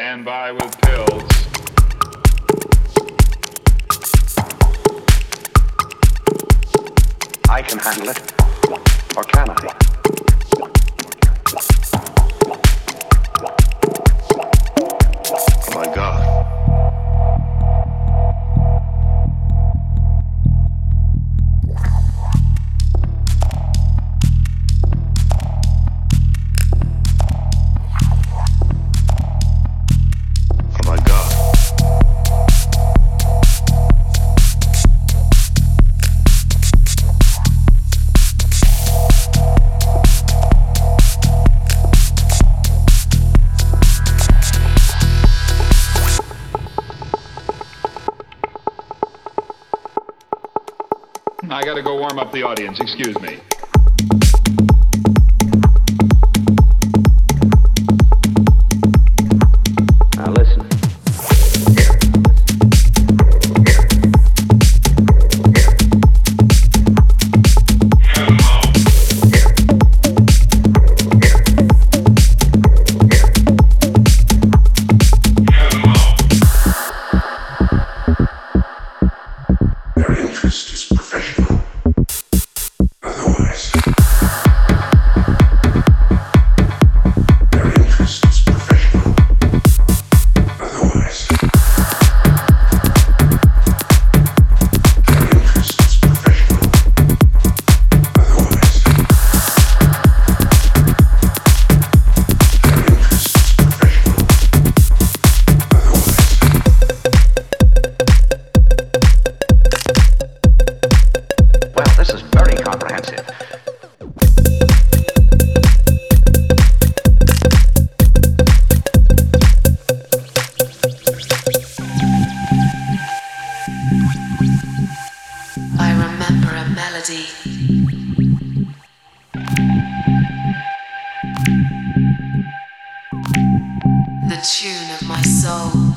stand by with pills. I can handle it. Or can I? Oh my God. Oh my God. I gotta go warm up the audience, excuse me. Now listen. Their interest is professional. Otherwise, their interest is professional. Otherwise, their interest is professional. Otherwise, their interest is professional. Well, this is very comprehensive. I remember a melody. The tune of my soul.